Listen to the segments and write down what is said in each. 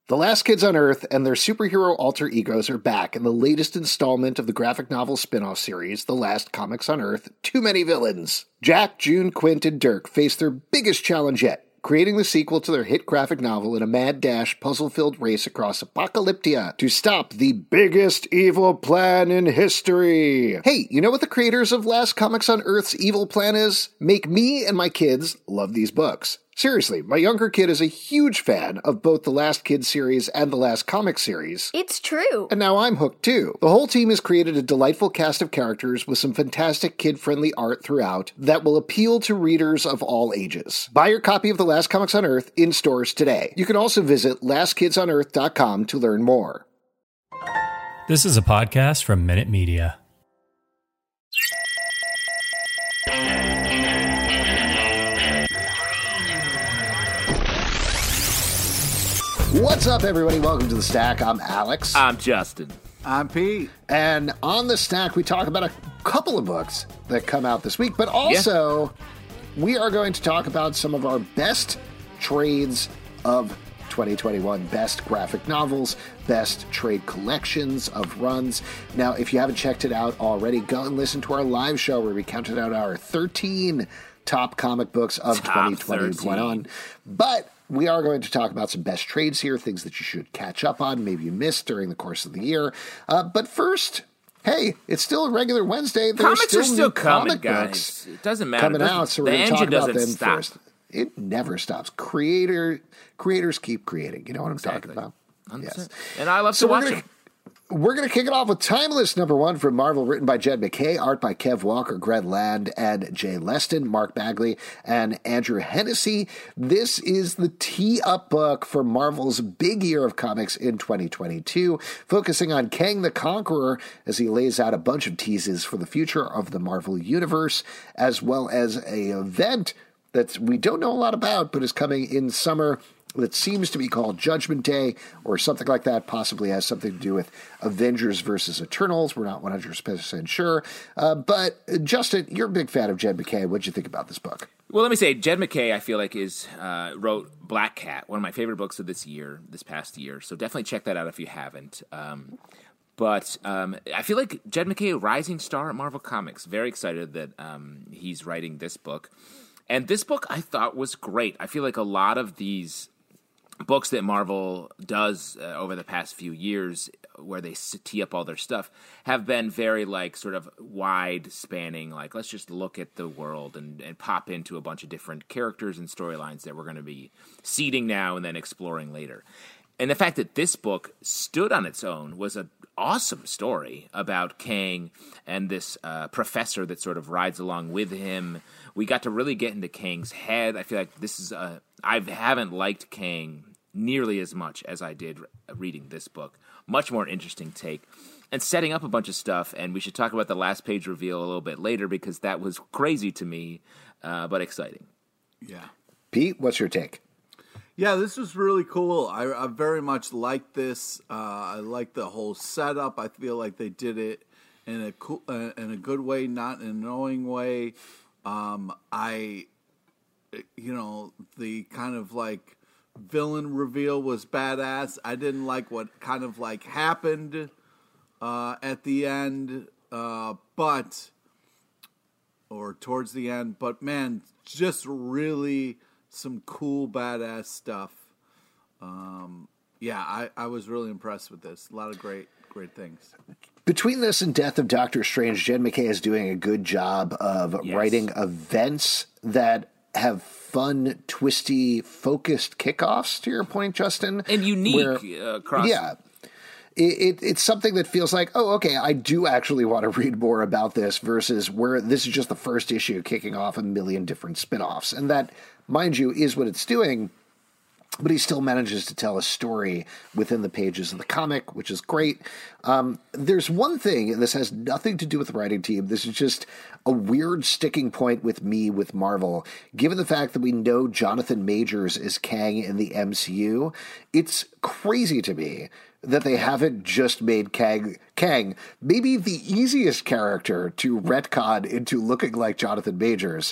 The Last Kids on Earth and their superhero alter egos are back in the latest installment of the graphic novel spin-off series, The Last Comics on Earth, Too Many Villains. Jack, June, Quint, and Dirk face their biggest challenge yet, creating the sequel to their hit graphic novel in a mad dash, puzzle-filled race across Apocalyptia to stop the biggest evil plan in history. Hey, you know what the creators of Last Comics on Earth's evil plan is? Make me and my kids love these books. Seriously, my younger kid is a huge fan of both the Last Kids series and the Last Comics series. It's true. And now I'm hooked too. The whole team has created a delightful cast of characters with some fantastic kid-friendly art throughout that will appeal to readers of all ages. Buy your copy of The Last Comics on Earth in stores today. You can also visit LastKidsOnEarth.com to learn more. This is a podcast from Minute Media. What's up, everybody? Welcome to The Stack. I'm Alex. I'm Justin. I'm Pete. And on The Stack, we talk about a couple of books that come out this week, but also we are going to talk about some of our best trades of 2021, best graphic novels, best trade collections of runs. Now, if you haven't checked it out already, go and listen to our live show where we counted out our 13 top comic books of 2021. But we are going to talk about some best trades here, things that you should catch up on, maybe you missed during the course of the year. But first, hey, it's still a regular Wednesday. Comics are still coming, comic guys. books It doesn't matter. coming out, so we're the going to talk engine about doesn't them stop. first. It never stops. Creators keep creating. You know what I'm talking about? 100%. Yes. And I love So to watch them. We're going to kick it off with Timeless #1 from Marvel, written by Jed MacKay, art by Kev Walker, Greg Land, and Jay Leston, Mark Bagley, and Andrew Hennessy. This is the tee-up book for Marvel's big year of comics in 2022, focusing on Kang the Conqueror as he lays out a bunch of teases for the future of the Marvel Universe, as well as an event that we don't know a lot about, but is coming in summer that seems to be called Judgment Day or something like that, possibly has something to do with Avengers versus Eternals. We're not 100% sure. But Justin, you're a big fan of Jed MacKay. What'd you think about this book? Well, let me say, Jed MacKay, I feel like, wrote Black Cat, one of my favorite books of this past year. So definitely check that out if you haven't. But I feel like Jed MacKay, a rising star at Marvel Comics. Very excited that he's writing this book. And this book I thought was great. I feel like a lot of these books that Marvel does over the past few years, where they tee up all their stuff, have been very sort of wide spanning, let's just look at the world and pop into a bunch of different characters and storylines that we're going to be seeding now and then exploring later. And the fact that this book stood on its own was an awesome story about Kang and this professor that sort of rides along with him. We got to really get into Kang's head. I feel like this is I haven't liked Kang nearly as much as I did reading this book. Much more interesting take. And setting up a bunch of stuff, and we should talk about the last page reveal a little bit later because that was crazy to me, but exciting. Yeah. Pete, what's your take? Yeah, this was really cool. I very much liked this. I like the whole setup. I feel like they did it in a good way, not in an annoying way. The kind of villain reveal was badass. I didn't like what kind of happened at the end, or towards the end. But man, just really some cool badass stuff. I was really impressed with this. A lot of great things. Between this and Death of Doctor Strange, Jed MacKay is doing a good job of writing events that have fun, twisty, focused kickoffs, to your point, Justin. And unique across. Yeah. It's something that feels like, oh, okay, I do actually want to read more about this versus where this is just the first issue kicking off a million different spin-offs. And that, mind you, is what it's doing. But he still manages to tell a story within the pages of the comic, which is great. There's one thing, and this has nothing to do with the writing team. This is just a weird sticking point with me with Marvel. Given the fact that we know Jonathan Majors is Kang in the MCU, it's crazy to me that they haven't just made Kang maybe the easiest character to retcon into looking like Jonathan Majors,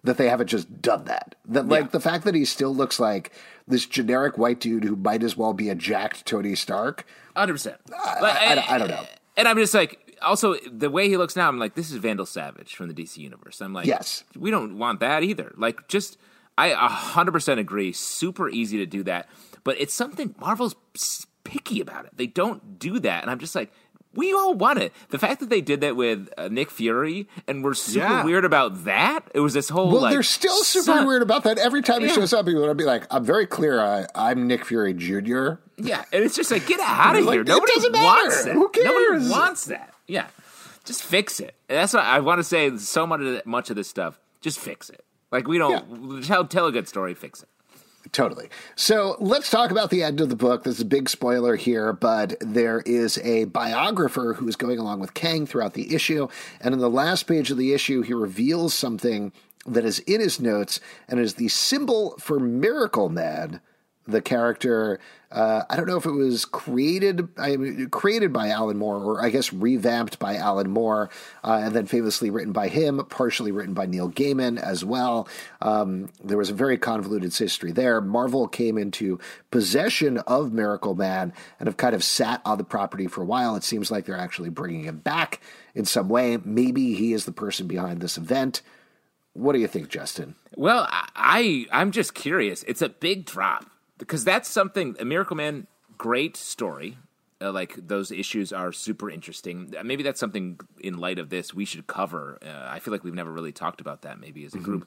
that they haven't just done that. That like the fact that he still looks like this generic white dude who might as well be a jacked Tony Stark. 100%. I don't know. And I'm just like, also the way he looks now, I'm like, this is Vandal Savage from the DC universe. I'm like, yes, we don't want that either. Like, just I 100% agree. Super easy to do that, but it's something Marvel's picky about it. They don't do that, and I'm just like, we all want it. The fact that they did that with Nick Fury and we're super weird about that. It was this whole they're still super weird about that. Every time he shows up, he would be like, I'm very clear. I'm Nick Fury Jr. Yeah, and it's just like, get out of here. Like, Nobody wants that. Who cares? Nobody wants that. Yeah, just fix it. And that's what I want to say. So much of this stuff, just fix it. Like, we don't tell a good story, fix it. Totally. So let's talk about the end of the book. There's a big spoiler here, but there is a biographer who is going along with Kang throughout the issue. And in the last page of the issue, he reveals something that is in his notes and is the symbol for Miracle Man, the character. I don't know if it was created by Alan Moore, or I guess revamped by Alan Moore, and then famously written by him, partially written by Neil Gaiman as well. There was a very convoluted history there. Marvel came into possession of Miracle Man and have kind of sat on the property for a while. It seems like they're actually bringing him back in some way. Maybe he is the person behind this event. What do you think, Justin? Well, I'm just curious. It's a big drop. Because that's something, a Miracle Man, great story. Like, those issues are super interesting. Maybe that's something, in light of this, we should cover. I feel like we've never really talked about that, maybe, as a group.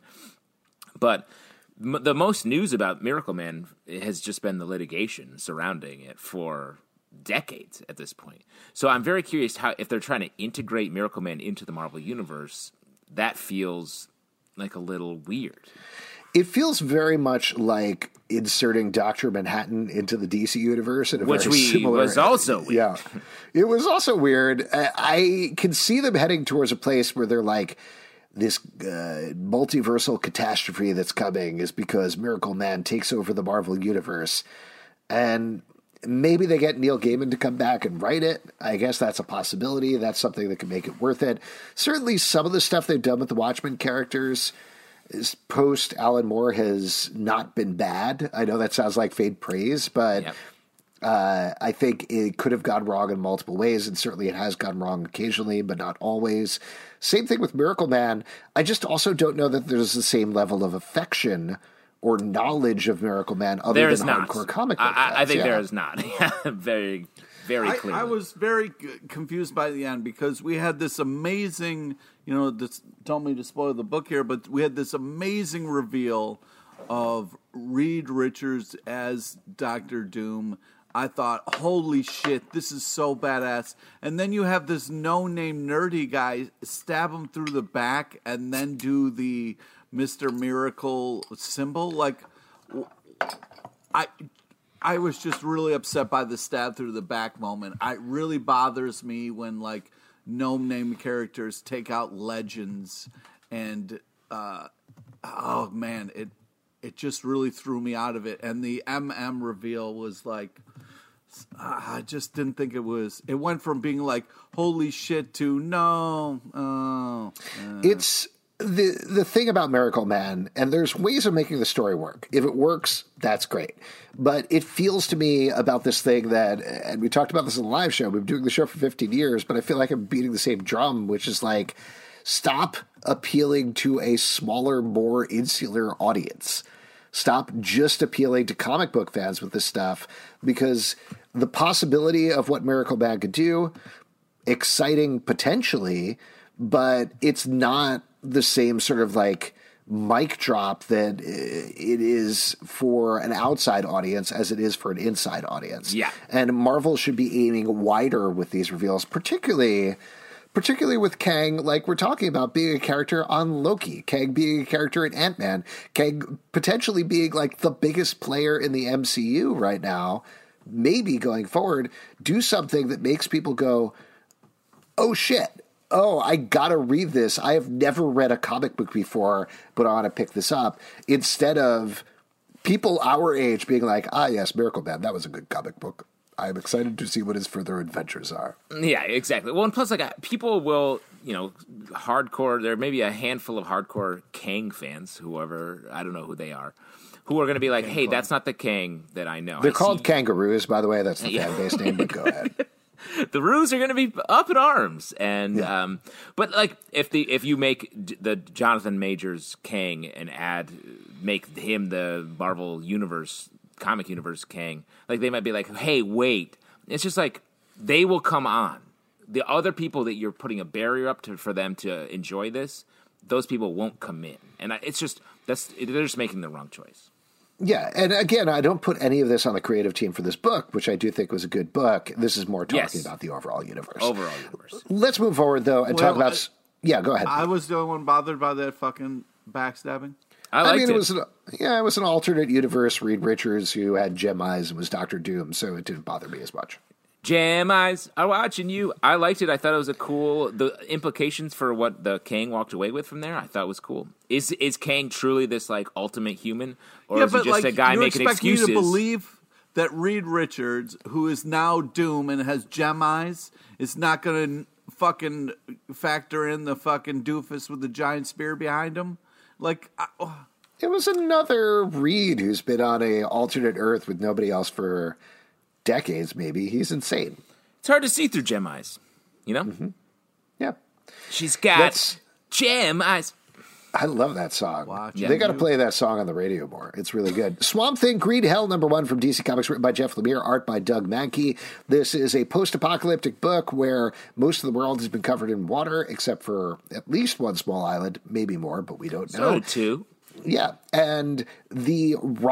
But the most news about Miracle Man has just been the litigation surrounding it for decades at this point. So I'm very curious if they're trying to integrate Miracle Man into the Marvel Universe. That feels like a little weird. It feels very much like inserting Dr. Manhattan into the DC universe in a Which very similar... was also weird. Yeah. It was also weird. I can see them heading towards a place where they're like, this multiversal catastrophe that's coming is because Miracle Man takes over the Marvel universe. And maybe they get Neil Gaiman to come back and write it. I guess that's a possibility. That's something that could make it worth it. Certainly some of the stuff they've done with the Watchmen characters post Alan Moore has not been bad. I know that sounds like faint praise, but I think it could have gone wrong in multiple ways, and certainly it has gone wrong occasionally, but not always. Same thing with Miracle Man. I just also don't know that there's the same level of affection or knowledge of Miracle Man other than hardcore comic book fans. I think there is not. Very, very clear. I was very confused by the end because we had this amazing, don't mean to spoil the book here, but we had this amazing reveal of Reed Richards as Dr. Doom. I thought, holy shit, this is so badass. And then you have this no-name nerdy guy stab him through the back and then do the Mr. Miracle symbol. Like, I was just really upset by the stab through the back moment. It really bothers me when, like, no-name characters take out legends. And, oh, man, it just really threw me out of it. And the MM reveal was like... I just didn't think it was. It went from being like, holy shit, to no. It's the thing about Miracle Man, and there's ways of making the story work. If it works, that's great. But it feels to me about this thing that, and we talked about this in the live show, we've been doing the show for 15 years, but I feel like I'm beating the same drum, which is like, stop appealing to a smaller, more insular audience. Stop just appealing to comic book fans with this stuff, because the possibility of what Miracle Man could do, exciting potentially, but it's not the same sort of like mic drop that it is for an outside audience as it is for an inside audience. Yeah. And Marvel should be aiming wider with these reveals, particularly with Kang, like we're talking about being a character on Loki, Kang being a character in Ant-Man, Kang potentially being like the biggest player in the MCU right now, maybe going forward, do something that makes people go, oh shit, oh, I gotta read this. I have never read a comic book before, but I want to pick this up. Instead of people our age being like, ah yes, Miracle Man, that was a good comic book. I'm excited to see what his further adventures are. Yeah, exactly. Well, and plus, like, people will hardcore. There may be a handful of hardcore Kang fans, whoever, I don't know who they are, who are going to be like, hey, that's not the Kang that I know. They're called kangaroos, by the way. That's the fan base name, but go ahead. The Roos are going to be up in arms, and but like if you make the Jonathan Majors Kang and make him the Marvel Universe comic universe Kang, like they might be like, hey, wait, it's just like they will come on. The other people that you're putting a barrier up to for them to enjoy this, those people won't come in, and it's just they're just making the wrong choice. Yeah, and again, I don't put any of this on the creative team for this book, which I do think was a good book. This is more talking about the overall universe. Let's move forward, though, and talk about... Yeah, go ahead. I was the only one bothered by that fucking backstabbing. I mean, it was an alternate universe. Reed Richards, who had gem eyes and was Doctor Doom, so it didn't bother me as much. Gem eyes are watching you. I liked it. I thought it was the implications for what the Kang walked away with from there, I thought was cool. Is Kang truly this like ultimate human, or is he just a guy making excuses? You expect me to believe that Reed Richards, who is now Doom and has gem eyes, is not going to fucking factor in the fucking doofus with the giant spear behind him? Like, it was another Reed who's been on a alternate Earth with nobody else for decades, maybe. He's insane. It's hard to see through gem eyes, you know? Mm-hmm. Yeah. She's got gem eyes. I love that song. They got to play that song on the radio more. It's really good. Swamp Thing, Green Hell, #1 from DC Comics, written by Jeff Lemire, art by Doug Mankey. This is a post-apocalyptic book where most of the world has been covered in water, except for at least one small island, maybe more, but we don't know. So two. Yeah, and the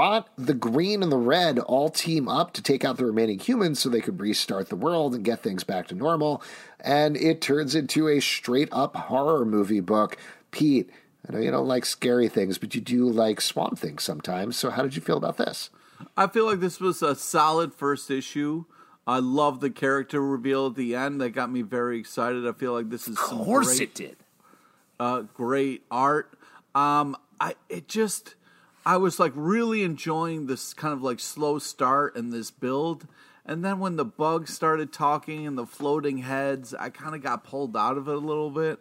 green, and the red all team up to take out the remaining humans so they could restart the world and get things back to normal. And it turns into a straight-up horror movie book. Pete, I know you don't like scary things, but you do like Swamp Thing sometimes. So how did you feel about this? I feel like this was a solid first issue. I love the character reveal at the end. That got me very excited. I feel like this is great art. I was like really enjoying this kind of like slow start and this build. And then when the bugs started talking and the floating heads, I kind of got pulled out of it a little bit.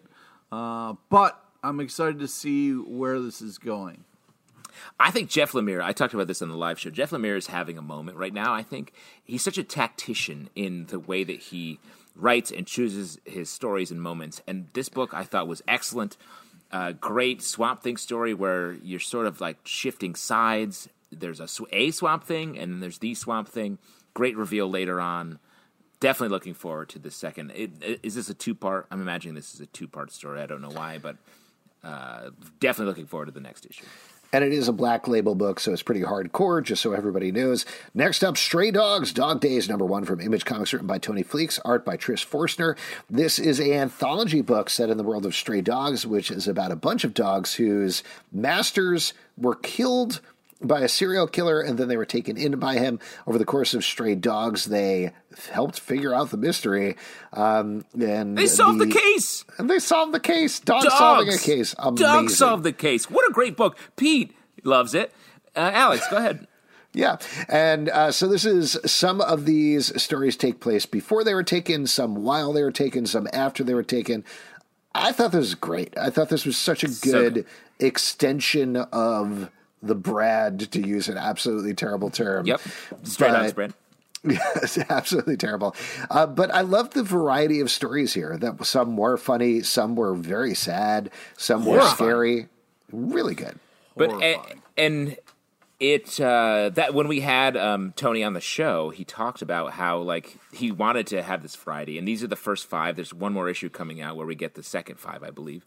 But I'm excited to see where this is going. I think Jeff Lemire, I talked about this on the live show, Jeff Lemire is having a moment right now. I think he's such a tactician in the way that he writes and chooses his stories and moments. And this book I thought was excellent. Great Swamp Thing story where you're sort of like shifting sides. There's a Swamp Thing and then there's the Swamp Thing. Great reveal later on. Definitely looking forward to the second. Is this a two-part? I'm imagining this is a two-part story. I don't know why, but definitely looking forward to the next issue. And it is a Black Label book, so it's pretty hardcore, just so everybody knows. Next up, Stray Dogs, Dog Days, #1 from Image Comics, written by Tony Fleecs, art by Trish Forstner. This is an anthology book set in the world of stray dogs, which is about a bunch of dogs whose masters were killed by a serial killer, and then they were taken in by him. Over the course of Stray Dogs, they helped figure out the mystery. And they solved the case! And they solved the case. Dogs solving a case. Amazing. Dogs solved the case. What a great book. Pete loves it. Alex, go ahead. Yeah, and so this is some of these stories take place before they were taken, some while they were taken, some after they were taken. I thought this was great. I thought this was such a good extension of the Brad, to use an absolutely terrible term. Yep, Stray Dogs Brad. Yes, absolutely terrible. But I love the variety of stories here. That some were funny, some were very sad, some were scary. Really good. But and it that when we had Tony on the show, he talked about how like he wanted to have this Friday, and these are the first 5. There's one more issue coming out where we get the second 5, I believe,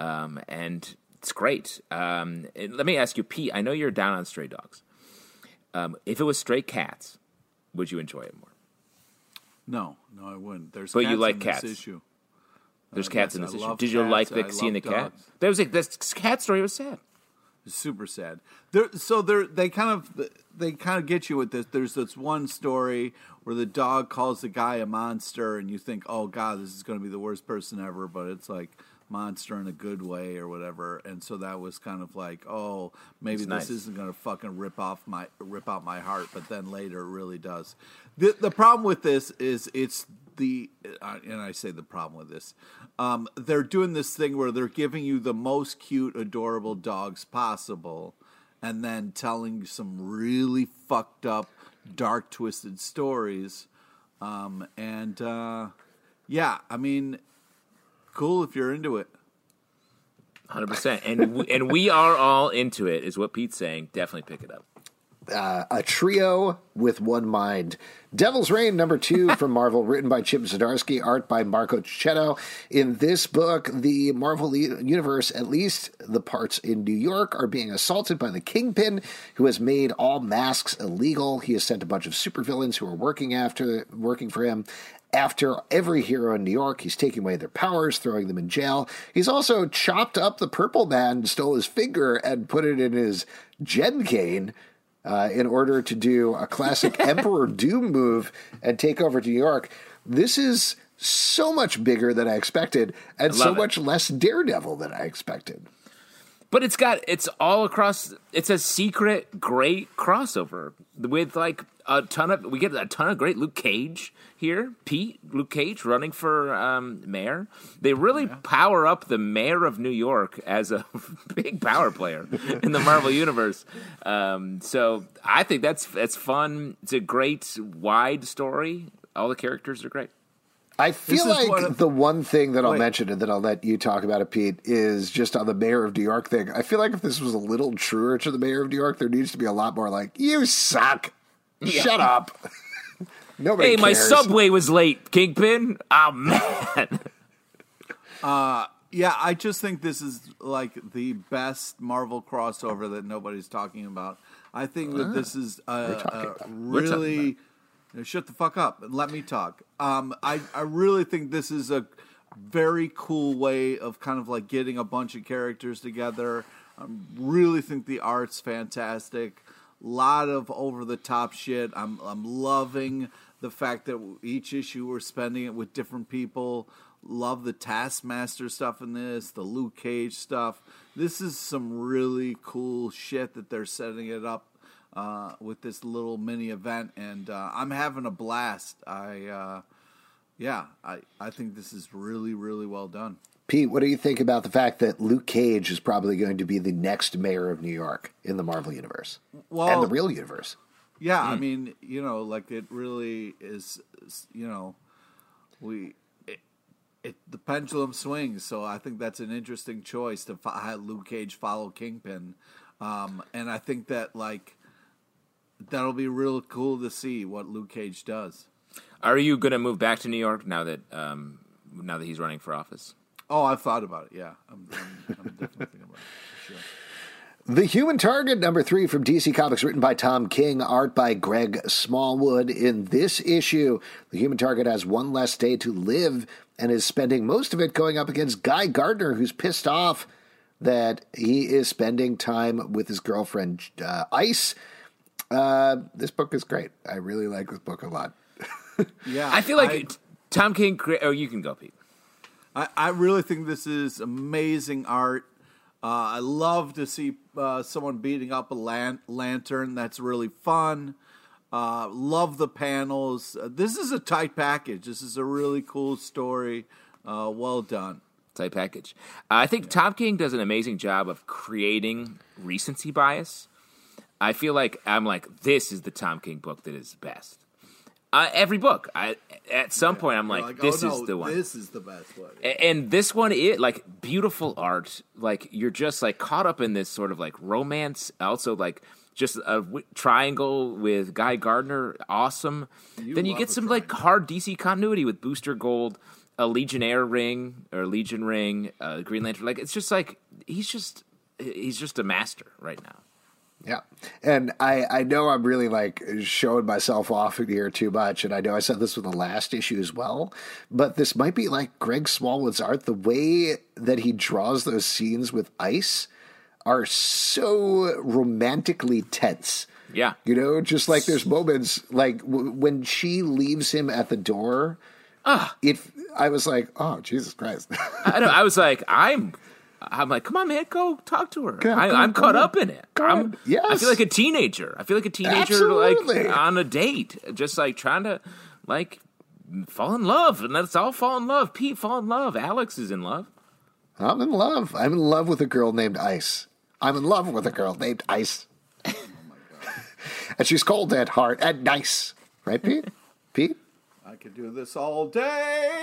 and it's great. Let me ask you, Pete. I know you're down on Stray Dogs. If it was Stray Cats, would you enjoy it more? No, I wouldn't. There's but cats you like in cats. This issue. There's cats in this issue. Did cats. you like seeing the cat? There was this cat story was sad. Super sad. They kind of get you with this. There's this one story where the dog calls the guy a monster, and you think, oh god, this is going to be the worst person ever, but it's like monster in a good way or whatever. And so that was kind of like, oh, maybe this isn't going to fucking rip out my heart, but then later it really does. The problem with this is and I say the problem with this, they're doing this thing where they're giving you the most cute, adorable dogs possible, and then telling some really fucked up, dark, twisted stories. Yeah, I mean, cool if you're into it. 100%. And we are all into it, is what Pete's saying. Definitely pick it up. A trio with one mind. Devil's Reign, number 2 from Marvel, written by Chip Zdarsky, art by Marco Cicchetto. In this book, the Marvel Universe, at least the parts in New York, are being assaulted by the Kingpin, who has made all masks illegal. He has sent a bunch of supervillains who are working for him. After every hero in New York, he's taking away their powers, throwing them in jail. He's also chopped up the Purple Man, stole his finger, and put it in his Gen cane, in order to do a classic Emperor Doom move and take over New York. This is so much bigger than I expected, and so much less Daredevil than I expected. But it's all across. It's a secret great crossover with like we get a ton of great Luke Cage here. Luke Cage running for mayor. They really power up the mayor of New York as a big power player in the Marvel universe. So I think that's fun. It's a great wide story. All the characters are great. I feel like the one thing that I'll mention, and then I'll let you talk about it, Pete, is just on the Mayor of New York thing. I feel like if this was a little truer to the Mayor of New York, there needs to be a lot more like, you suck. Yeah. Shut up. Nobody cares. My subway was late, Kingpin. Oh, man. Yeah, I just think this is like the best Marvel crossover that nobody's talking about. I think that this is really... Shut the fuck up and let me talk. I really think this is a very cool way of kind of like getting a bunch of characters together. I really think the art's fantastic. A lot of over-the-top shit. I'm loving the fact that each issue we're spending it with different people. Love the Taskmaster stuff in this, the Luke Cage stuff. This is some really cool shit that they're setting it up with this little mini event, and I'm having a blast. I think this is really, really well done. Pete, what do you think about the fact that Luke Cage is probably going to be the next mayor of New York in the Marvel universe and the real universe? Yeah, I mean, like it really is. The pendulum swings, so I think that's an interesting choice to have Luke Cage follow Kingpin, and I think that like. That'll be real cool to see what Luke Cage does. Are you going to move back to New York now that he's running for office? Oh, I've thought about it. Yeah, I'm definitely thinking about it. For sure. The Human Target, number 3 from DC Comics, written by Tom King, art by Greg Smallwood. In this issue, the Human Target has one less day to live and is spending most of it going up against Guy Gardner, who's pissed off that he is spending time with his girlfriend, Ice. This book is great. I really like this book a lot. Yeah, I feel like Tom King. Oh, you can go, Pete. I really think this is amazing art. I love to see someone beating up a lantern. That's really fun. Love the panels. This is a tight package. This is a really cool story. Well done. Tight package. I think Tom King does an amazing job of creating recency bias. I feel like this is the Tom King book that is best. Every book, at some point, I'm like, this is the one. This is the best one. And this one, like beautiful art. Like you're just like caught up in this sort of like romance. Also, like just a triangle with Guy Gardner, awesome. Then you get some like hard DC continuity with Booster Gold, a Legionnaire ring or Legion ring, Green Lantern. Like it's just like he's just a master right now. Yeah. And I know I'm really like showing myself off in here too much. And I know I said this with the last issue as well, but this might be like Greg Smallwood's art. The way that he draws those scenes with Ice are so romantically tense. Yeah. Just like there's moments like when she leaves him at the door, I was like, oh, Jesus Christ. I know. I was like, I'm like, come on, man, go talk to her. I'm caught up in it. Yes. I feel like a teenager. Absolutely. Like on a date, just like trying to like fall in love, and let's all fall in love. Pete, fall in love. Alex is in love. I'm in love. I'm in love with a girl named Ice. I'm in love with a girl named Ice. Oh my God. And she's cold at heart and nice. Right, Pete? Pete? I could do this all day.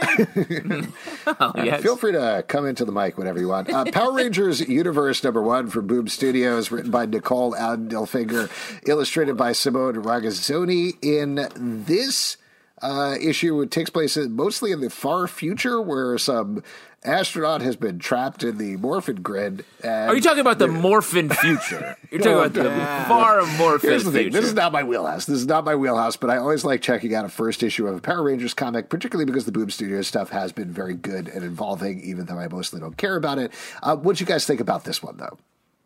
Yes. Feel free to come into the mic whenever you want. Power Rangers Universe #1 from Boom Studios, written by Nicole Adelfinger, illustrated by Simone Ragazzoni. In this issue, it takes place mostly in the far future, where some astronaut has been trapped in the Morphin grid. Are you talking about the Morphin future? You're talking about the far Morphin Here's the thing. future. This is not my wheelhouse. But I always like checking out a first issue of a Power Rangers comic, particularly because the Boom Studios stuff has been very good and involving, even though I mostly don't care about it. What'd you guys think about this one, though?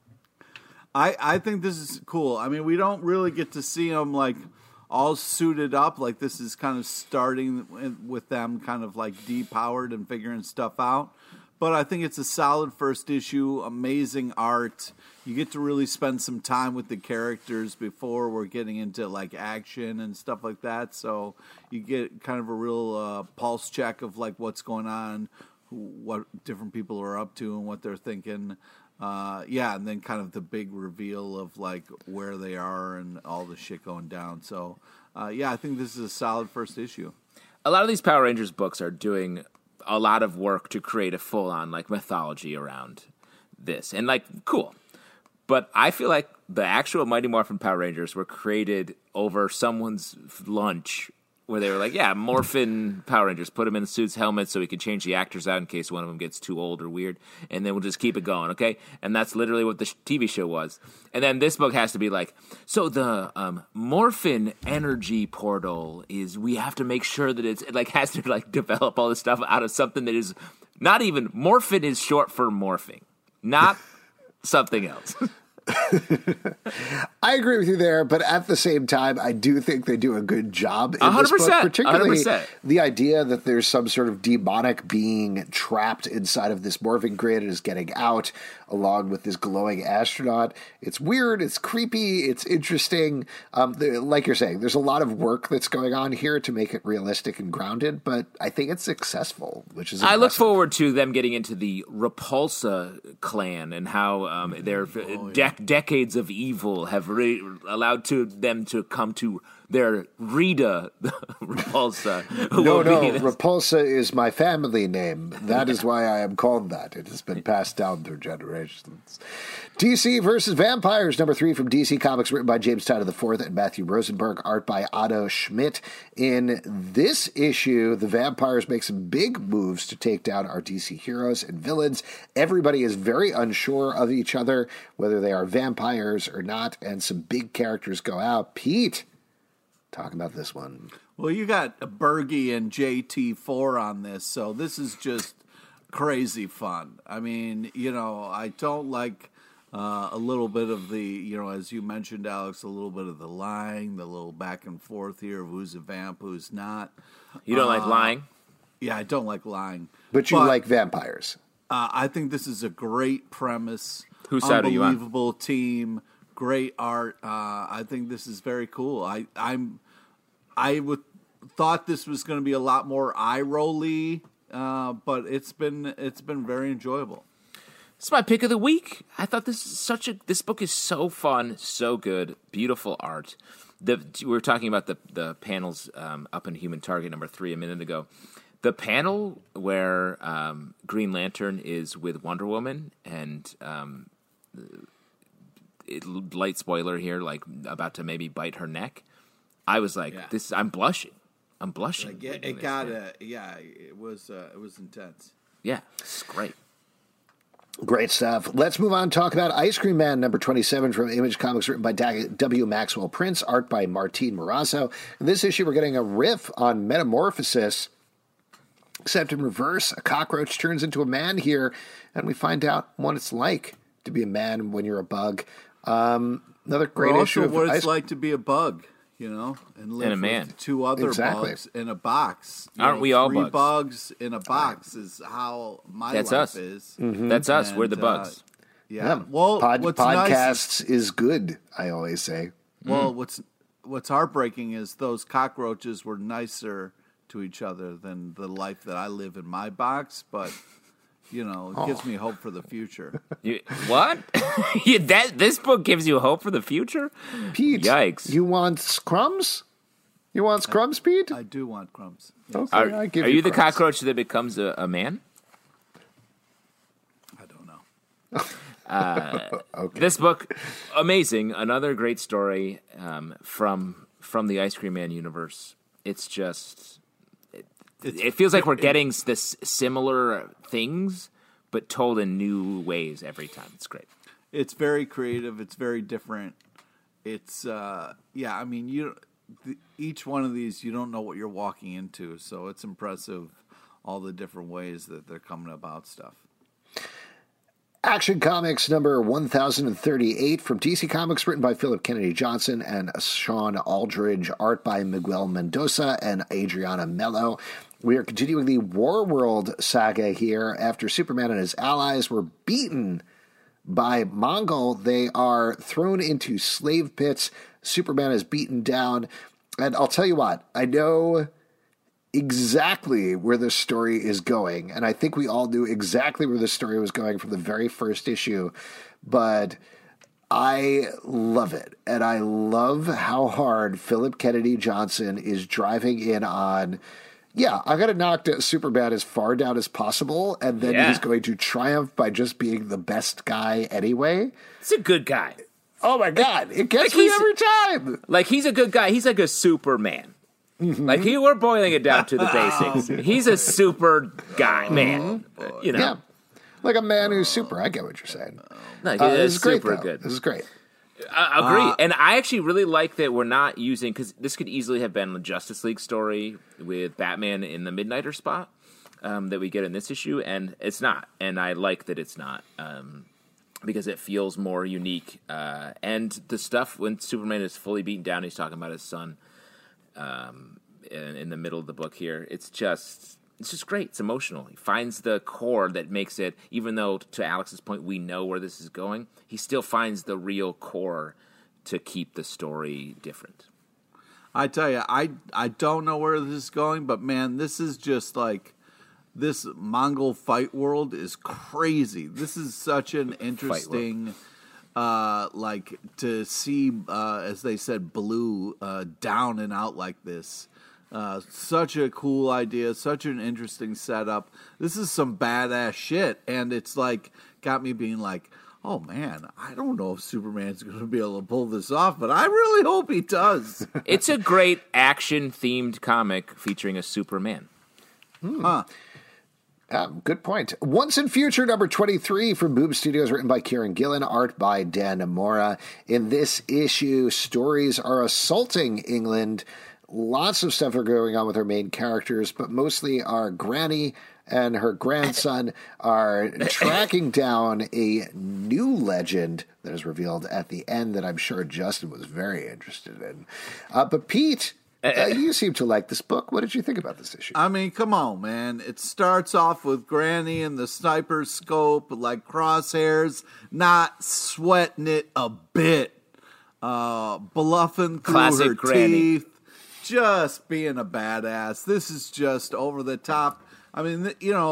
I think this is cool. I mean, we don't really get to see them like all suited up. Like, this is kind of starting with them kind of like depowered and figuring stuff out. But I think it's a solid first issue, amazing art. You get to really spend some time with the characters before we're getting into like action and stuff like that. So you get kind of a real pulse check of like what's going on, what different people are up to and what they're thinking. And then kind of the big reveal of like where they are and all the shit going down. So, I think this is a solid first issue. A lot of these Power Rangers books are doing a lot of work to create a full-on like mythology around this, and like cool. But I feel like the actual Mighty Morphin Power Rangers were created over someone's lunch, where they were like, yeah, Morphin Power Rangers, put them in the suits, helmets, so we can change the actors out in case one of them gets too old or weird, and then we'll just keep it going, okay? And that's literally what the TV show was. And then this book has to be like, so the Morphin energy portal is, we have to make sure that it like has to like develop all this stuff out of something that is not even, Morphin is short for morphing, not something else. I agree with you there, but at the same time, I do think they do a good job in 100%, this book, particularly 100%. The idea that there's some sort of demonic being trapped inside of this morphing grid and is getting out along with this glowing astronaut. It's weird, it's creepy, it's interesting. Like you're saying, there's a lot of work that's going on here to make it realistic and grounded, but I think it's successful, which is impressive. I look forward to them getting into the Repulsa clan and how their decades of evil have allowed them to come to their Rita Repulsa. No, Repulsa is my family name. That is why I am called that. It has been passed down through generations. DC versus Vampires, #3 from DC Comics, written by James Tynion IV and Matthew Rosenberg, art by Otto Schmidt. In this issue, the Vampires make some big moves to take down our DC heroes and villains. Everybody is very unsure of each other, whether they are vampires or not, and some big characters go out. Pete, talk about this one. Well, you got Bergie and JT4 on this, so this is just crazy fun. I mean, I don't like a little bit of the, as you mentioned, Alex, a little bit of the lying, the little back and forth here of who's a vamp, who's not. You don't like lying? Yeah, I don't like lying. But you like vampires. I think this is a great premise. Whose side are you on? Unbelievable team. Great art. I think this is very cool. I thought this was going to be a lot more eye-rolly, but it's been very enjoyable. This is my pick of the week. I thought this book is so fun, so good, beautiful art. We were talking about the panels up in Human Target #3 a minute ago. The panel where Green Lantern is with Wonder Woman and light spoiler here, like about to maybe bite her neck. I was like, I'm blushing. Like, it was intense. Yeah, it's great. Great stuff. Let's move on and talk about Ice Cream Man, #27 from Image Comics, written by W. Maxwell Prince, art by Martin Morazzo. In this issue, we're getting a riff on Metamorphosis, except in reverse. A cockroach turns into a man here, and we find out what it's like to be a man when you're a bug. Another great issue of what it's like to be a bug, and live and a man. with two other bugs in a box. Aren't we all three bugs? bugs in a box is how my life us. is. Mm-hmm. That's us. We're the bugs. Yeah. Well, what's podcasts nice is good, I always say. Well, what's heartbreaking is those cockroaches were nicer to each other than the life that I live in my box, but it gives me hope for the future. What? This book gives you hope for the future? Pete, yikes! You want crumbs? You want crumbs, Pete? I do want crumbs. Okay, Are you the cockroach that becomes a man? I don't know. Okay. This book, amazing. Another great story from the Ice Cream Man universe. It's just... It feels like we're getting this similar things, but told in new ways every time. It's great. It's very creative. It's very different. It's each one of these, you don't know what you're walking into, so it's impressive all the different ways that they're coming about stuff. Action Comics number 1038 from DC Comics, written by Philip Kennedy Johnson and Sean Aldridge, art by Miguel Mendoza and Adriana Mello. We are continuing the Warworld saga here. After Superman and his allies were beaten by Mongol, they are thrown into slave pits. Superman is beaten down. And I'll tell you what, I know exactly where this story is going. And I think we all knew exactly where this story was going from the very first issue. But I love it. And I love how hard Philip Kennedy Johnson is driving in on, I got to knock Superman as far down as possible. And then he's going to triumph by just being the best guy anyway. He's a good guy. Oh, my God. It gets me every time. Like, he's a good guy. He's like a Superman. Mm-hmm. Like, we're boiling it down to the basics. He's a super guy, man. Yeah. Like a man who's super. I get what you're saying. No, this is super great, good. This is great. I agree. And I actually really like that we're not using, because this could easily have been a Justice League story with Batman in the Midnighter spot that we get in this issue, and it's not. And I like that it's not. Because it feels more unique. And the stuff when Superman is fully beaten down, he's talking about his son in the middle of the book here. It's just great. It's emotional. He finds the core that makes it, even though, to Alex's point, we know where this is going, he still finds the real core to keep the story different. I tell you, I don't know where this is going, but man, this is just like... This Mongol fight world is crazy. This is such an interesting, to see, as they said, Blue down and out like this. Such a cool idea, such an interesting setup. This is some badass shit, and it's like got me being like, oh man, I don't know if Superman's going to be able to pull this off, but I really hope he does. It's a great action-themed comic featuring a Superman. Huh. Good point. Once and Future, number 23 from Boom Studios, written by Kieran Gillen, art by Dan Namora. In this issue, stories are assaulting England. Lots of stuff are going on with our main characters, but mostly our granny and her grandson are tracking down a new legend that is revealed at the end that I'm sure Justin was very interested in. But Pete... you seem to like this book. What did you think about this issue? I mean, come on, man. It starts off with Granny and the sniper scope, like crosshairs, not sweating it a bit. Bluffing through Classic her Granny. teeth. Just being a badass. This is just over the top. I mean,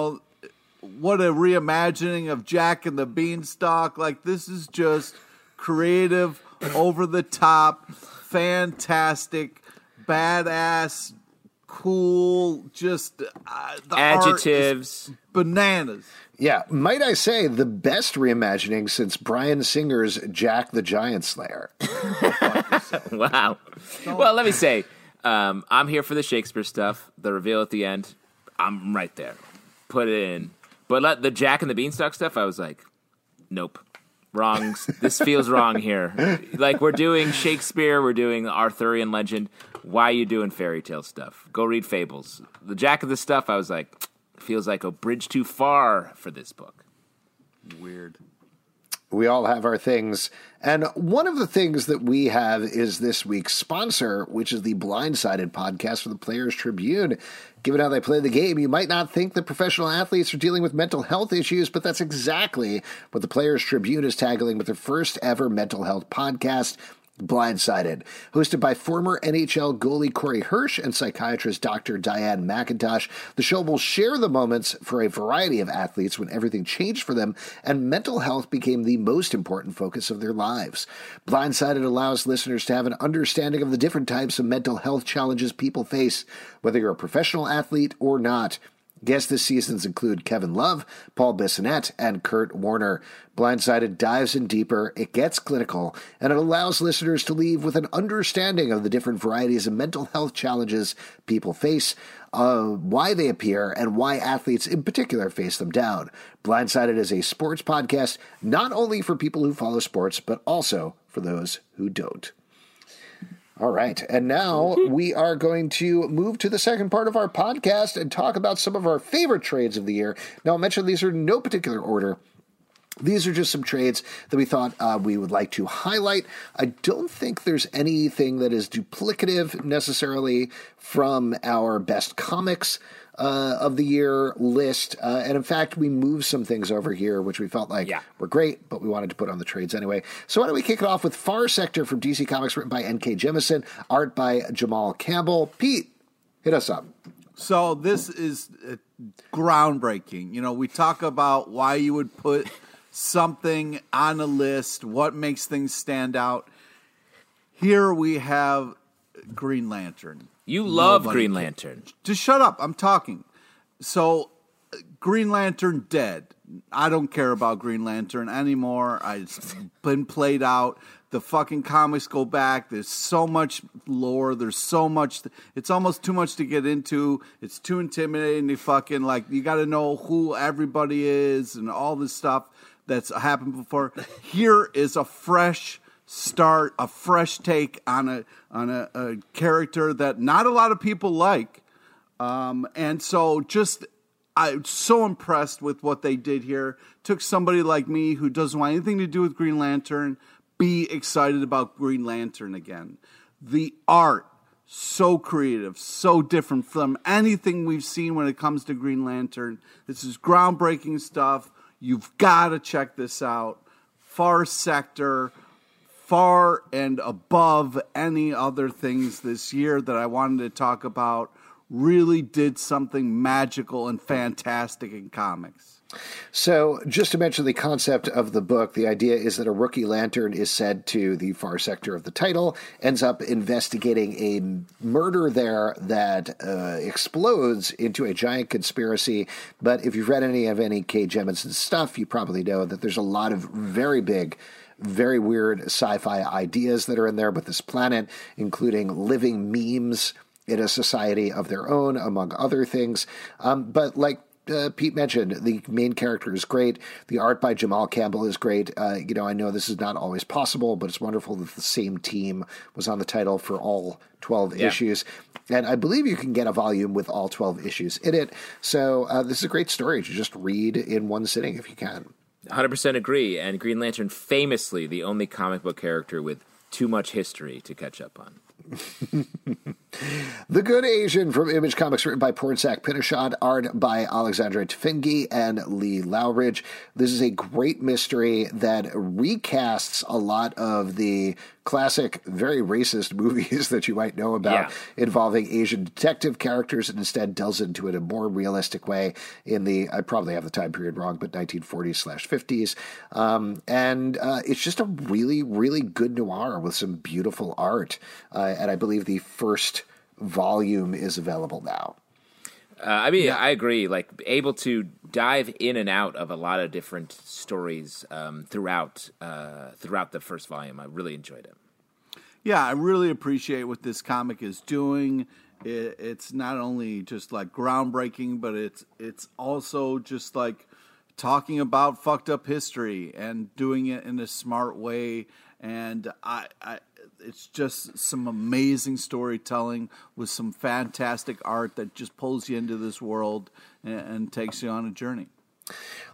what a reimagining of Jack and the Beanstalk. Like, this is just creative, over the top, fantastic, badass, cool, just the adjectives, bananas. Yeah, might I say the best reimagining since Bryan Singer's Jack the Giant Slayer. Wow. Well, let me say, I'm here for the Shakespeare stuff. The reveal at the end, I'm right there. Put it in. But the Jack and the Beanstalk stuff, I was like, nope. Wrong. This feels wrong here. Like, we're doing Shakespeare, we're doing Arthurian legend. Why are you doing fairy tale stuff? Go read fables. The Jack of the stuff, I was like, feels like a bridge too far for this book. Weird. We all have our things. And one of the things that we have is this week's sponsor, which is the Blindsided podcast for the Players Tribune. Given how they play the game, you might not think that professional athletes are dealing with mental health issues, but that's exactly what the Players Tribune is tackling with their first ever mental health podcast. Blindsided, hosted by former NHL goalie Corey Hirsch and psychiatrist Dr. Diane McIntosh. The show will share the moments for a variety of athletes when everything changed for them and mental health became the most important focus of their lives. Blindsided allows listeners to have an understanding of the different types of mental health challenges people face, whether you're a professional athlete or not. Guests this season include Kevin Love, Paul Bissonnette, and Kurt Warner. Blindsided dives in deeper, it gets clinical, and it allows listeners to leave with an understanding of the different varieties of mental health challenges people face, why they appear, and why athletes in particular face them down. Blindsided is a sports podcast not only for people who follow sports, but also for those who don't. All right, and now we are going to move to the second part of our podcast and talk about some of our favorite trades of the year. Now, I'll mention these are in no particular order. These are just some trades that we thought we would like to highlight. I don't think there's anything that is duplicative necessarily from our best comics of the year list. And in fact, we moved some things over here, which we felt like were great, but we wanted to put on the trades anyway. So why don't we kick it off with Far Sector from DC Comics, written by N.K. Jemisin, art by Jamal Campbell. Pete, hit us up. So this is groundbreaking. You know, we talk about why you would put something on a list, what makes things stand out. Here we have Green Lantern. You love Green Lantern. Just shut up. I'm talking. So, Green Lantern dead. I don't care about Green Lantern anymore. It's been played out. The fucking comics go back. There's so much lore. There's so much. It's almost too much to get into. It's too intimidating to fucking, like, you got to know who everybody is and all this stuff that's happened before. Here is a fresh start, a fresh take on a character that not a lot of people like, and so I'm so impressed with what they did here. Took somebody like me who doesn't want anything to do with Green Lantern, be excited about Green Lantern again. The art, so creative, so different from anything we've seen when it comes to Green Lantern. This is groundbreaking stuff. You've got to check this out. Far Sector, far and above any other things this year that I wanted to talk about, really did something magical and fantastic in comics. So, just to mention the concept of the book, the idea is that a rookie Lantern is sent to the Far Sector of the title, ends up investigating a murder there that explodes into a giant conspiracy. But if you've read any of N.K. Jemisin's stuff, you probably know that there's a lot of very big, very weird sci-fi ideas that are in there with this planet, including living memes in a society of their own, among other things. But like Pete mentioned, the main character is great. The art by Jamal Campbell is great. I know this is not always possible, but it's wonderful that the same team was on the title for all 12 issues. And I believe you can get a volume with all 12 issues in it. So this is a great story to just read in one sitting if you can. 100% agree. And Green Lantern, famously the only comic book character with too much history to catch up on. The Good Asian from Image Comics, written by Pornsak Pinashad, art by Alexandre Tefengi and Lee Lowridge. This is a great mystery that recasts a lot of the classic, very racist movies that you might know about involving Asian detective characters, and instead delves into it in a more realistic way in the, I probably have the time period wrong, but 1940s/50s. And it's just a really, really good noir with some beautiful art. And I believe the first volume is available now. I agree. Like, able to dive in and out of a lot of different stories throughout the first volume. I really enjoyed it. Yeah, I really appreciate what this comic is doing. It's not only just like groundbreaking, but it's also just like talking about fucked up history and doing it in a smart way. And it's just some amazing storytelling with some fantastic art that just pulls you into this world and takes you on a journey.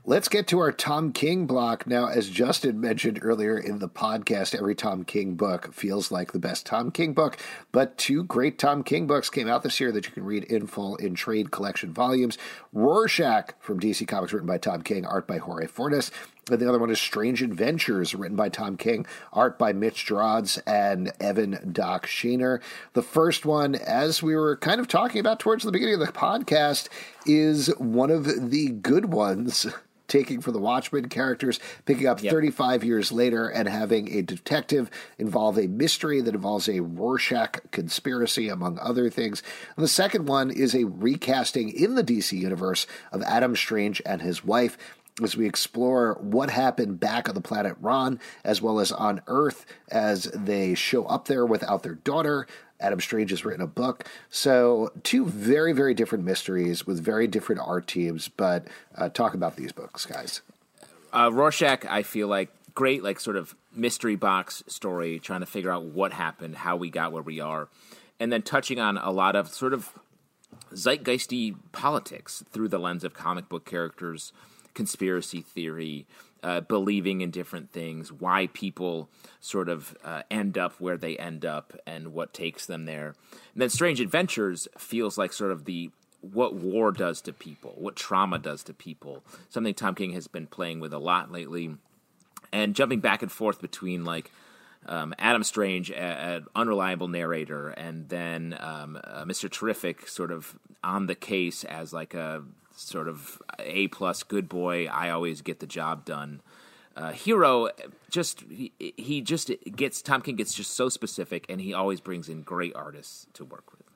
Let's get to our Tom King block. Now, as Justin mentioned earlier in the podcast, every Tom King book feels like the best Tom King book, but 2 great Tom King books came out this year that you can read in full in trade collection volumes. Rorschach from DC Comics, written by Tom King, art by Jorge Fornes. And the other one is Strange Adventures, written by Tom King, art by Mitch Gerards and Evan Doc Sheener. The first one, as we were kind of talking about towards the beginning of the podcast, is one of the good ones, taking for the Watchmen characters, picking up 35 years later and having a detective involve a mystery that involves a Rorschach conspiracy, among other things. And the second one is a recasting in the DC universe of Adam Strange and his wife, as we explore what happened back on the planet Ron, as well as on Earth, as they show up there without their daughter. Adam Strange has written a book. So 2 very, very different mysteries with very different art teams. But talk about these books, guys. Rorschach, I feel like, great, like, sort of mystery box story, trying to figure out what happened, how we got where we are, and then touching on a lot of sort of zeitgeisty politics through the lens of comic book characters, conspiracy theory, believing in different things, why people sort of end up where they end up and what takes them there. And then Strange Adventures feels like sort of what war does to people, what trauma does to people, something Tom King has been playing with a lot lately, and jumping back and forth between like Adam Strange, an unreliable narrator, and then Mr. Terrific sort of on the case as like a sort of A-plus good boy, I always get the job done. Hero, he just gets, Tom King gets just so specific, and he always brings in great artists to work with.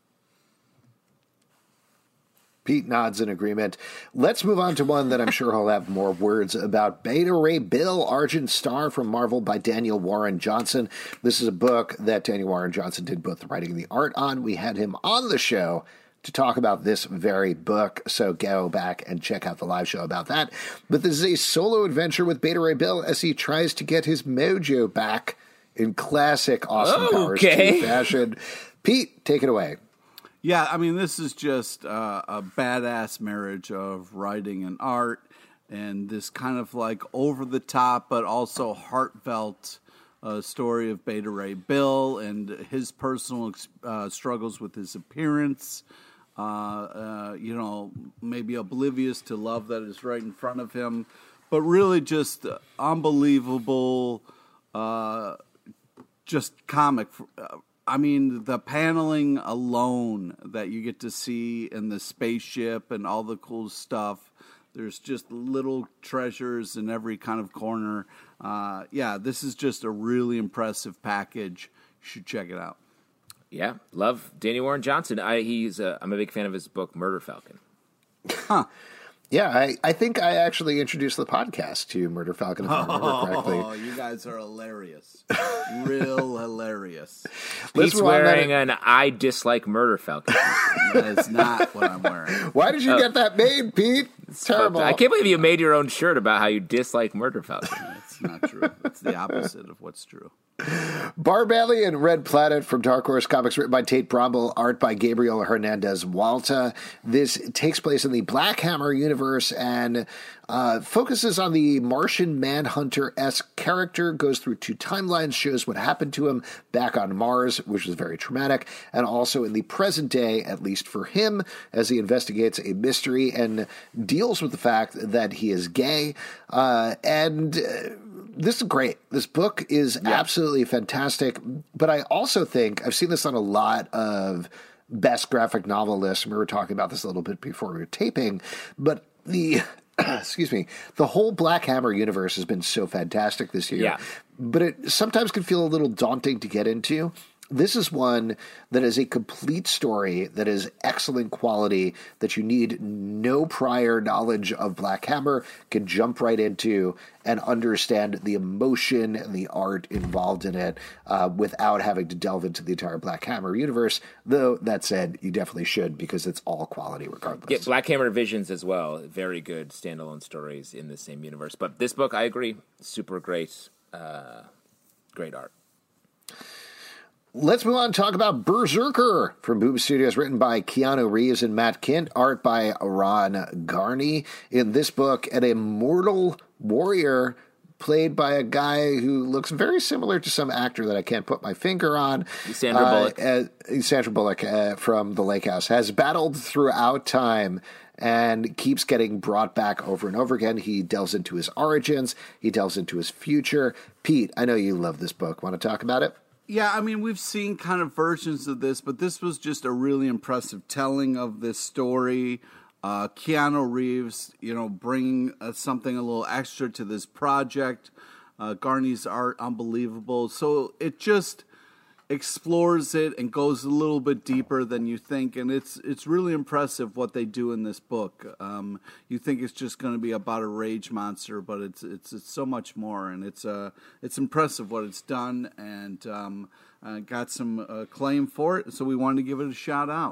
Pete nods in agreement. Let's move on to one that I'm sure he'll have more words about. Beta Ray Bill, Argent Star from Marvel by Daniel Warren Johnson. This is a book that Daniel Warren Johnson did both the writing and the art on. We had him on the show to talk about this very book, so go back and check out the live show about that. But this is a solo adventure with Beta Ray Bill as he tries to get his mojo back in classic Austin Powers 2 fashion. Pete, take it away. Yeah, I mean, this is just a badass marriage of writing and art, and this kind of like over-the-top but also heartfelt story of Beta Ray Bill and his personal struggles with his appearance. Maybe oblivious to love that is right in front of him, but really just unbelievable, just comic. I mean, the paneling alone that you get to see in the spaceship and all the cool stuff. There's just little treasures in every kind of corner. This is just a really impressive package. You should check it out. Yeah, love Danny Warren Johnson. I'm a big fan of his book Murder Falcon. Huh. Yeah, I think I actually introduced the podcast to Murder Falcon, if I remember correctly. Oh, you guys are hilarious. Real hilarious. He's wearing an I dislike Murder Falcon. That is not what I'm wearing. Why did you get that made, Pete? It's terrible. I can't believe you made your own shirt about how you dislike Murder Falcon. That's not true. It's the opposite of what's true. Barb Alley and Red Planet from Dark Horse Comics, written by Tate Bromble, art by Gabriel Hernandez Walta. This takes place in the Black Hammer universe and focuses on the Martian Manhunter-esque character, goes through 2 timelines, shows what happened to him back on Mars, which was very traumatic, and also in the present day, at least for him, as he investigates a mystery and deals with the fact that he is gay. This is great. This book is absolutely fantastic. But I also think, I've seen this on a lot of best graphic novel lists. We were talking about this a little bit before we were taping. But the whole Black Hammer universe has been so fantastic this year. Yeah. But it sometimes can feel a little daunting to get into. This is one that is a complete story that is excellent quality, that you need no prior knowledge of Black Hammer, can jump right into and understand the emotion and the art involved in it without having to delve into the entire Black Hammer universe. Though, that said, you definitely should, because it's all quality regardless. Yeah, Black Hammer Visions as well. Very good standalone stories in the same universe. But this book, I agree, super great. Great art. Let's move on and talk about Berserker from Boom Studios, written by Keanu Reeves and Matt Kindt, art by Ron Garney. In this book, an immortal warrior played by a guy who looks very similar to some actor that I can't put my finger on. Sandra Bullock. Sandra Bullock from The Lake House has battled throughout time and keeps getting brought back over and over again. He delves into his origins. He delves into his future. Pete, I know you love this book. Want to talk about it? Yeah, I mean, we've seen kind of versions of this, but this was just a really impressive telling of this story. Keanu Reeves, bringing something a little extra to this project. Garney's art, unbelievable. So it just explores it and goes a little bit deeper than you think, and it's really impressive what they do in this book. You think it's just going to be about a rage monster, but it's so much more, and it's impressive what it's done, and got some acclaim for it. So we wanted to give it a shout out.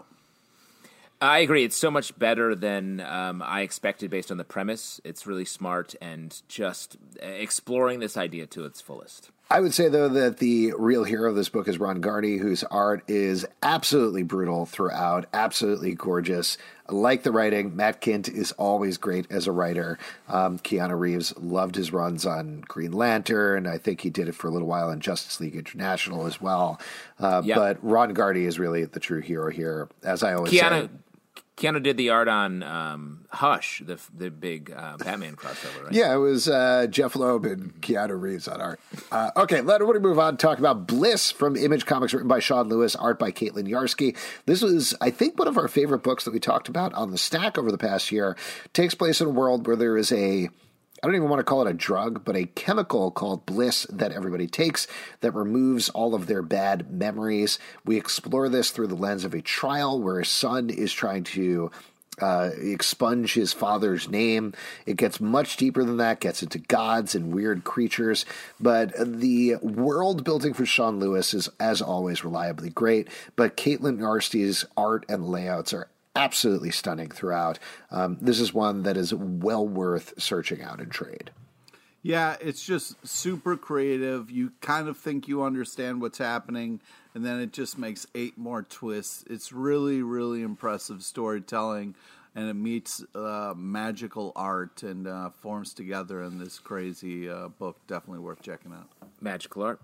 I agree. It's so much better than I expected based on the premise. It's really smart and just exploring this idea to its fullest. I would say, though, that the real hero of this book is Ron Garney, whose art is absolutely brutal throughout, absolutely gorgeous. I like the writing. Matt Kindt is always great as a writer. Keanu Reeves loved his runs on Green Lantern. I think he did it for a little while in Justice League International as well. But Ron Garney is really the true hero here, as I always say. Keanu did the art on Hush, the big Batman crossover, right? Yeah, it was Jeff Loeb and Keanu Reeves on art. Okay, let me move on and talk about Bliss from Image Comics, written by Sean Lewis, art by Caitlin Yarsky. This was, I think, one of our favorite books that we talked about on the stack over the past year. It takes place in a world where there is I don't even want to call it a drug, but a chemical called Bliss that everybody takes that removes all of their bad memories. We explore this through the lens of a trial where a son is trying to expunge his father's name. It gets much deeper than that, gets into gods and weird creatures. But the world building for Sean Lewis is, as always, reliably great. But Caitlin Yarsky's art and layouts are absolutely stunning throughout. This is one that is well worth searching out in trade. Yeah, it's just super creative. You kind of think you understand what's happening, and then it just makes 8 more twists. It's really, really impressive storytelling, and it meets magical art and forms together in this crazy book. Definitely worth checking out. Magical art.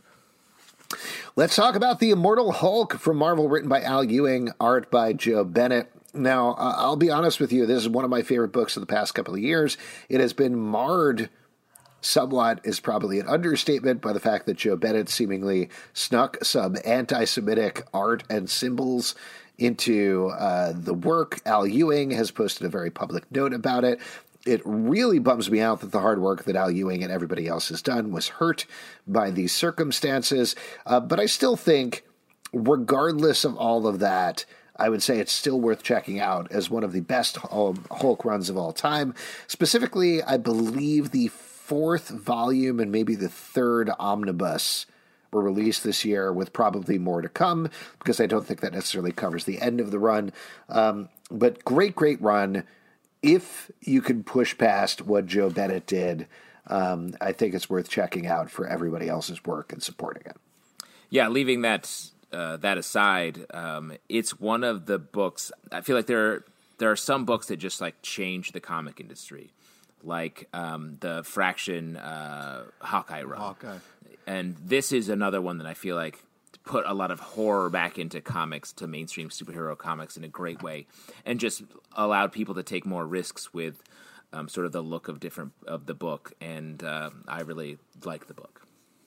Let's talk about The Immortal Hulk from Marvel, written by Al Ewing, art by Joe Bennett. Now, I'll be honest with you, this is one of my favorite books of the past couple of years. It has been marred somewhat, is probably an understatement, by the fact that Joe Bennett seemingly snuck some anti-Semitic art and symbols into the work. Al Ewing has posted a very public note about it. It really bums me out that the hard work that Al Ewing and everybody else has done was hurt by these circumstances. But I still think, regardless of all of that, I would say it's still worth checking out as one of the best Hulk runs of all time. Specifically, I believe the 4th volume and maybe the 3rd omnibus were released this year, with probably more to come, because I don't think that necessarily covers the end of the run. But great run. If you can push past what Joe Bennett did, I think it's worth checking out for everybody else's work and supporting it. Yeah, leaving that aside, it's one of the books. I feel like there are some books that just like change the comic industry, like the Fraction Hawkeye run. Hawkeye. And this is another one that I feel like put a lot of horror back into comics, to mainstream superhero comics in a great way, and just allowed people to take more risks with sort of the look of the book. And I really like the book.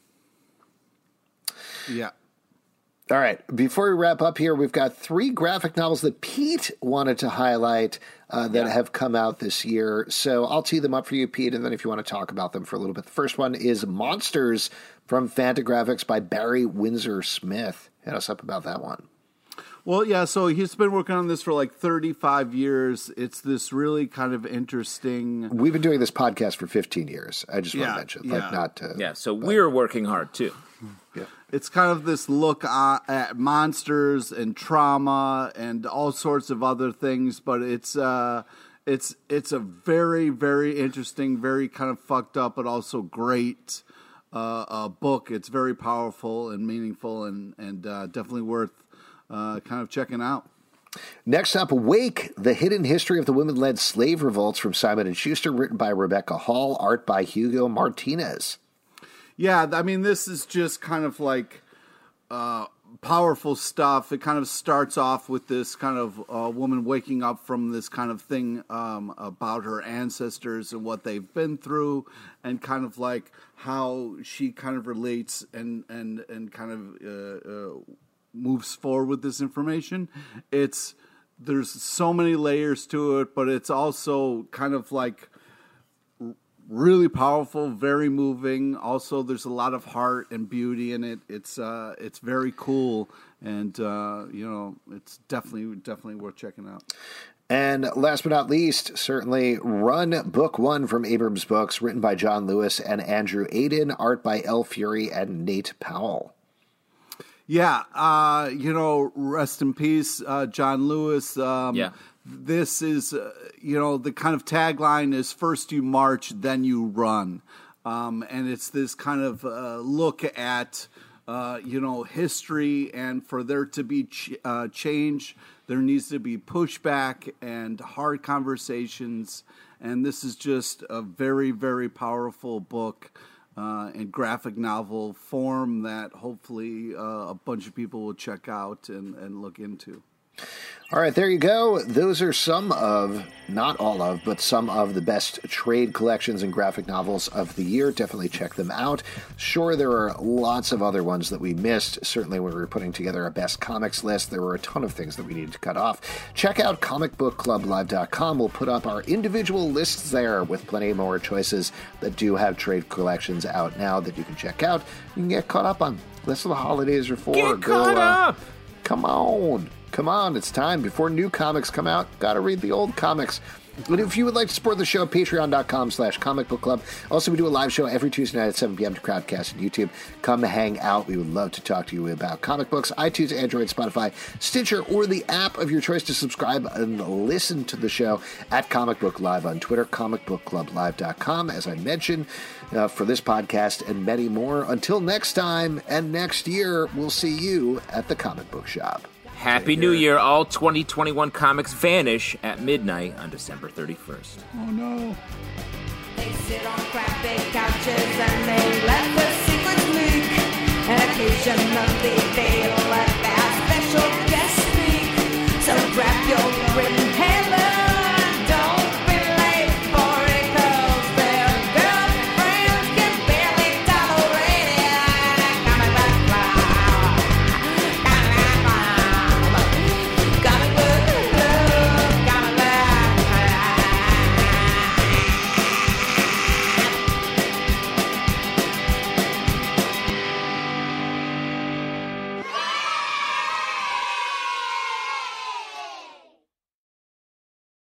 Yeah. All right. Before we wrap up here, we've got 3 graphic novels that Pete wanted to highlight that have come out this year. So I'll tee them up for you, Pete, and then if you want to talk about them for a little bit. The first one is Monsters from Fantagraphics by Barry Windsor Smith. Hit us up about that one. Well, yeah, so he's been working on this for like 35 years. It's this really kind of interesting... We've been doing this podcast for 15 years. I just want to mention. So we're working hard, too. Yeah. It's kind of this look at monsters and trauma and all sorts of other things, but it's a very, very interesting, very kind of fucked up, but also great book. It's very powerful and meaningful, and definitely worth kind of checking out. Next up, Wake, The Hidden History of the Women-Led Slave Revolts from Simon & Schuster, written by Rebecca Hall, art by Hugo Martinez. Yeah, I mean, this is just kind of like powerful stuff. It kind of starts off with this kind of woman waking up from this kind of thing about her ancestors and what they've been through, and kind of like how she kind of relates and kind of moves forward with this information. There's so many layers to it, but it's also kind of like really powerful, very moving. Also, there's a lot of heart and beauty in it. It's very cool, and it's definitely worth checking out. And last but not least, certainly Run, Book 1 from Abrams Books, written by John Lewis and Andrew Aiden, art by Elle Fury and Nate Powell. Yeah, rest in peace, John Lewis. This is, the kind of tagline is first you march, then you run. And it's this kind of look at, history, and for there to be change, there needs to be pushback and hard conversations. And this is just a very, very powerful book in graphic novel form that hopefully a bunch of people will check out and look into. All right, there you go. Those are some of, not all of, but some of the best trade collections and graphic novels of the year. Definitely check them out. Sure, there are lots of other ones that we missed. Certainly when we were putting together a best comics list, there were a ton of things that we needed to cut off. Check out comicbookclublive.com. We'll put up our individual lists there with plenty more choices that do have trade collections out now that you can check out. You can get caught up on. That's what the holidays are for. Get caught up! Come on, it's time. Before new comics come out, gotta read the old comics. And if you would like to support the show, patreon.com/comicbookclub. Also, we do a live show every Tuesday night at 7 p.m. to Crowdcast and YouTube. Come hang out. We would love to talk to you about comic books. iTunes, Android, Spotify, Stitcher, or the app of your choice to subscribe and listen to the show at Comic Book Live on Twitter, comicbookclublive.com, as I mentioned, for this podcast and many more. Until next time and next year, we'll see you at the comic book shop. Happy New Year. All 2021 comics vanish at midnight on December 31st. Oh, no. They sit on crappy couches and they let the secrets leak. And occasionally they let